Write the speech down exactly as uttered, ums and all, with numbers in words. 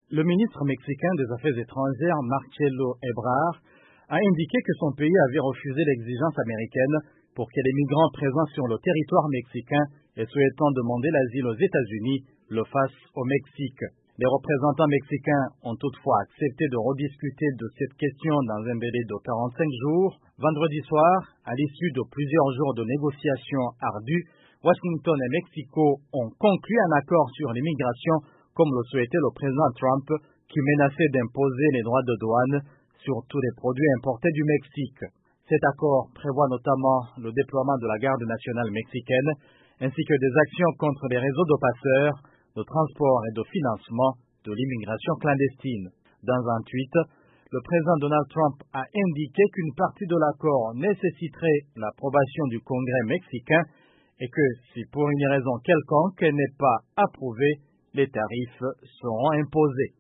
Le ministre mexicain des Affaires étrangères, Marcelo Ebrard, a indiqué que son pays avait refusé l'exigence américaine pour que les migrants présents sur le territoire mexicain et souhaitant demander l'asile aux États-Unis le fassent au Mexique. Les représentants mexicains ont toutefois accepté de rediscuter de cette question dans un délai de quarante-cinq jours. Vendredi soir, à l'issue de plusieurs jours de négociations ardues, Washington et Mexico ont conclu un accord sur l'immigration, comme le souhaitait le président Trump, qui menaçait d'imposer les droits de douane sur tous les produits importés du Mexique. Cet accord prévoit notamment le déploiement de la garde nationale mexicaine, ainsi que des actions contre les réseaux de passeurs, de transport et de financement de l'immigration clandestine. Dans un tweet, le président Donald Trump a indiqué qu'une partie de l'accord nécessiterait l'approbation du Congrès mexicain et que si pour une raison quelconque elle n'est pas approuvée, les tarifs seront imposés.